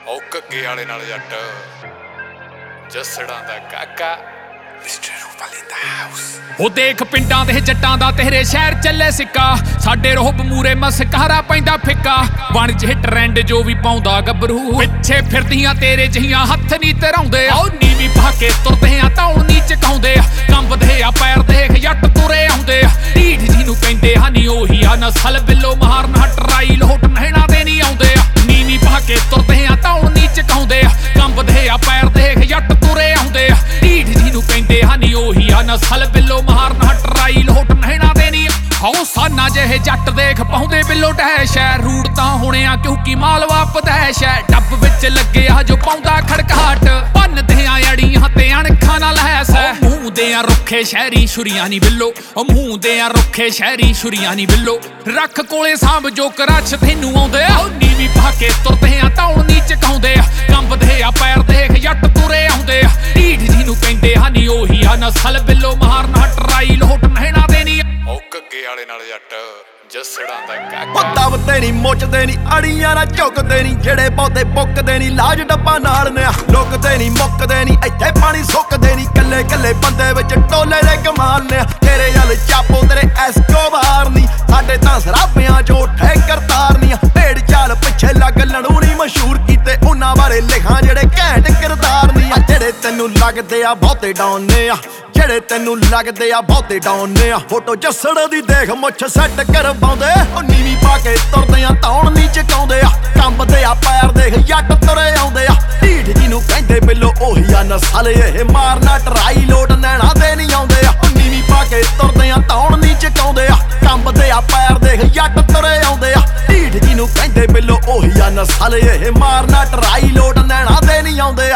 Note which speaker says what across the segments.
Speaker 1: ਉਹ ਘੱਗੇ ਵਾਲੇ ਨਾਲ ਜੱਟ ਜੱਸੜਾਂ ਦਾ ਕਾਕਾ ਮਿਸਟਰ ਰੂਪਲ ਇਨ ਦਾ ਹਾਊਸ।
Speaker 2: ਉਹ ਦੇਖ ਪਿੰਡਾਂ ਦੇ ਜੱਟਾਂ ਦਾ ਤੇਰੇ ਸ਼ਹਿਰ ਚੱਲੇ ਸਿੱਕਾ, ਸਾਡੇ ਰੋਹਬ ਮੂਰੇ ਮਸਕਾਰਾ ਪੈਂਦਾ ਫਿੱਕਾ। ਬਣ ਜੇ ਟ੍ਰੈਂਡ ਜੋ ਵੀ ਪਾਉਂਦਾ ਗੱਭਰੂ, ਪਿੱਛੇ ਫਿਰਦੀਆਂ ਤੇਰੇ ਜਿਹੀਆਂ ਹੱਥ ਨਹੀਂ ਧਰਾਉਂਦੇ। ਆਓ ਨੀਵੀਂ ਪਾ ਕੇ ਤੁਰਦੇ ਆ ਧੌਣ ਨੀ ਚਕਾਉਂਦੇ, ਕੰਬਦੇ ਆ ਪੈਰ ਦੇਖ ਜੱਟ ਤੁਰੇ ਆਉਂਦੇ। ਢੀਠ ਜੀ ਨੂੰ ਕਹਿੰਦੇ ਹਨੀ ਉਹੀ ਆ ਨਸਲ ਬਿੱਲੋ ਮਾਰਨ ਹਟਰਾਈ ਲੋਟ ਨਹਿਣਾ ਦੇ ਨਹੀਂ ਆਉਂਦੇ। ਨੀਵੀਂ ਪਾ ਕੇ ਤੁਰਦੇ ਆ ਧੌਣ ਨੀ ਚਕਾਉਂਦੇ, ਕੰਬਦੇ ਆ ਪੈਰ ਦੇਖ ਜੱਟ ਤੁਰੇ ਆਉਂਦੇ। ਢੀਠ ਜੀ ਨੂੰ ਕਹਿੰਦੇ ਹਨੀ ਉਹੀ ਆ ਨਸਲ ਬਿੱਲੋ ਮਾਰਨ ਹਟਰਾਈ ਲੋਟ ਨਹਿਣਾ ਦੇ ਨਹੀਂ। ਹਾਉ ਸਾਨਾ ਜਿਹੇ ਜੱਟ ਦੇਖ ਪਾਉਂਦੇ ਬਿੱਲੋ ਡੈਸ਼ ਐ, ਰੂੜ ਤਾਂ ਹੋਣੇ ਆ ਕਿਉਂਕਿ ਮਾਲਵਾ ਪਦੈਸ਼ ਐ। ਡੱਬ ਵਿੱਚ ਲੱਗਿਆ ਜੋ ਪਾਉਂਦਾ ਖੜਕਾਹਟ, ਭੰਨਦੇ ਆ ਅੜੀਆਂ ਤੇ ਅਣਖਾਂ ਨਾਲ ਹੈਸ ਐ। ਮੂੰਹ ਦੇ ਆ ਰੁੱਖੇ ਸ਼ਹਿਰੀ ਛੁਰੀਆਂ ਨੀ ਬਿੱਲੋ, ਉਹ ਮੂੰਹ ਦੇ ਆ ਰੁੱਖੇ ਸ਼ਹਿਰੀ ਛੁਰੀਆਂ ਨੀ ਬਿੱਲੋ। ਰੱਖ ਕੋਲੇ ਸਾਂਭ ਜੋ ਕਰਛ ਤੈਨੂੰ ਆਉਂਦੇ, ਉਹ ਨੀਵੀਂ ਪਾ ਕੇ ਤੁਰਦੇ ਆ ਧੌਣ ਨੀ ਚਕਾਉਂਦੇ, ਕੰਬਦੇ ਆ ਪੈਰ ਦੇਖ ਜੱਟ ਤੁਰੇ ਆਉਂਦੇ। ਢੀਠ ਜੀ ਨੂੰ ਕਹਿੰਦੇ ਹਨੀ ਉਹੀ ਆ ਨਸਲ ਬਿੱਲੋ ਮਾਰਨ ਹਟਰਾਈ ਲੋਟ ਨਹਿਣਾ ਦੇ ਨਹੀਂ।
Speaker 1: ਉਹ ਘੱਗੇ ਵਾਲੇ ਨਾਲ ਜੱਟ ਜੱਸੜਾਂ ਦਾ ਕਾਕਾ।
Speaker 3: ਉਹ ਦਬਦੇ ਨੀ ਮੁੱਚਦੇ ਨੀ ਅੜੀਆਂ ਨਾ ਝੁਕਦੇ ਨੀ, ਜਿਹੜੇ ਬਹੁਤੇ ਬੁੱਕਦੇ ਨੀ ਲਾਜ ਡੱਬਾ ਨਾਲ ਨੇ। ਲੁਕਦੇ ਨੀ ਮੁੱਕਦੇ ਨੀ ਇੱਥੇ ਪਾਣੀ ਸੁੱਕਦੇ ਨੀ, ਕੱਲੇ ਕੱਲੇ ਬੰਦੇ ਵਿੱਚ ਟੋਲੇ ਦੇ ਕਮਾਲ ਨੇ। ਤੇਰੇ ਵੱਲ ਚਾਪੋ ਤੇਰੇ ਐਸਕੋਬਾਰ ਨੀ, ਸਾਡੇ ਤਾਂ ਸਰਾਬਿਆਂ ਚੋਂ ਠੇ ਕਰਤਾਰ ਨੀ। ਭੇੜ ਚਾਲ ਪਿੱਛੇ ਲੱਗ ਲੜੂ ਨੀ ਮਸ਼ਹੂਰ ਕੀਤੇ, ਉਹਨਾਂ ਬਾਰੇ ਲਿਖਾਂ ਜਿਹੜੇ ਘੈਂਟ ਕਿਰਦਾਰ ਨੀ। ਜਿਹੜੇ ਤੈਨੂੰ ਲੱਗਦੇ ਆ ਬਹੁਤੇ ਡਾਊਨ ਨੇ ਆ, ਜਿਹੜੇ ਤੈਨੂੰ ਲੱਗਦੇ ਆ ਬਹੁਤੇ ਡਾਊਨ ਨੇ ਆ। ਫੋਟੋ ਜੱਸੜ ਦੀ ਦੇਖ ਮੁੱਛ ਸੈੱਟ ਕਰਵਾਉਂਦੇ, ਉਹ ਨੀਵੀਂ ਪਾ ਕੇ ਤੁਰਦੇ ਆ ਧੌਣ ਨੀ ਚਕਾਉਂਦੇ ਆ, ਕੰਬਦੇ ਆ ਪੈਰ ਦੇਖ ਜੱਟ ਤੁਰੇ ਆਉਂਦੇ ਆ। ਢੀਠ ਜੀ ਨੂੰ ਕਹਿੰਦੇ ਬਿੱਲੋ ਉਹੀ ਆ ਨਸਲ ਇਹ ਮਾਰਨਾ ਟਰਾਈ ਲੋਟ ਨੈਣਾ ਦੇ ਨਹੀਂ ਆਉਂਦੇ ਆ। ਉਹ ਨੀਵੀਂ ਪਾ ਕੇ ਤੁਰਦੇ ਆ ਧੌਣ ਨੀ ਚਕਾਉਂਦੇ ਆ, ਕੰਬਦੇ ਆ ਪੈਰ ਦੇਖ ਜੱਟ ਤੁਰੇ ਆਉਂਦੇ ਆ। ਢੀਠ ਜੀ ਨੂੰ ਕਹਿੰਦੇ ਬਿੱਲੋ ਉਹੀ ਆ ਨਸਲ ਇਹ ਮਾਰਨਾ ਟਰਾਈ ਲੋਟ ਨੈਣਾ ਦੇ ਨਹੀਂ ਆਉਂਦੇ ਆ।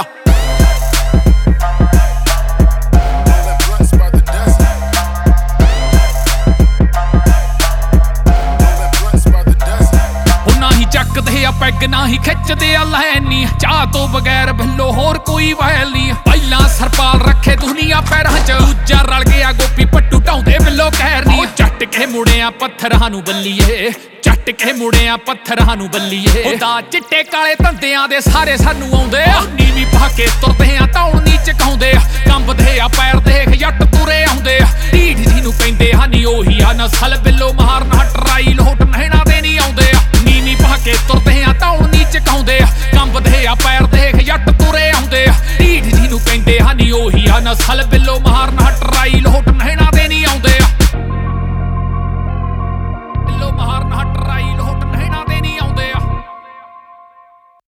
Speaker 2: ਚੱਕਦੇ ਆ ਪੈਗ ਨਾ ਹੀ ਖਿੱਚਦੇ ਆ ਲੈਨੀ, ਚਾਹ ਤੋਂ ਬਗੈਰ ਬਿੱਲੋ ਹੋਰ ਕੋਈ ਵੈਲ ਨੀ। ਪਹਿਲਾਂ ਸਰਪਾਲ ਰੱਖੇ ਦੁਨੀਆ ਪੈਰਾਂ 'ਚ, ਦੂਜਾ ਰਲ ਗਿਆ ਗੋਪੀ ਪੱਟੂ ਢਾਉਂਦੇ ਬਿੱਲੋ ਕਹਿਰ ਨੀ। ਚੱਟ ਕੇ ਮੁੜਿਆ ਪੱਥਰਾਂ ਨੂੰ ਬੱਲੀਏ, ਚੱਟ ਕੇ ਮੁੜਿਆ ਪੱਥਰਾਂ ਨੂੰ ਬੱਲੀਏ। ਉਹਦਾ ਚਿੱਟੇ ਕਾਲੇ ਧੰਦਿਆਂ ਦੇ ਸਾਰੇ ਸਾਨੂੰ ਆਉਂਦੇ ਆ, ਨੀਵੀਂ ਪਾ ਕੇ ਤੁਰਦੇ ਆ ਧੌਣ ਨੀ ਚਕਾਉਂਦੇ, ਕੰਬਦੇ ਆ ਪੈਰ ਦੇਖ ਜੱਟ ਤੁਰੇ ਆਉਂਦੇ। ਢੀਠ ਜੀ ਨੂੰ ਕਹਿੰਦੇ ਹਨੀ ਉਹੀ ਆ ਨਸਲ ਬਿੱਲੋ ਮਾਰਨ ਹਟਰਾਈ ਲੋਟ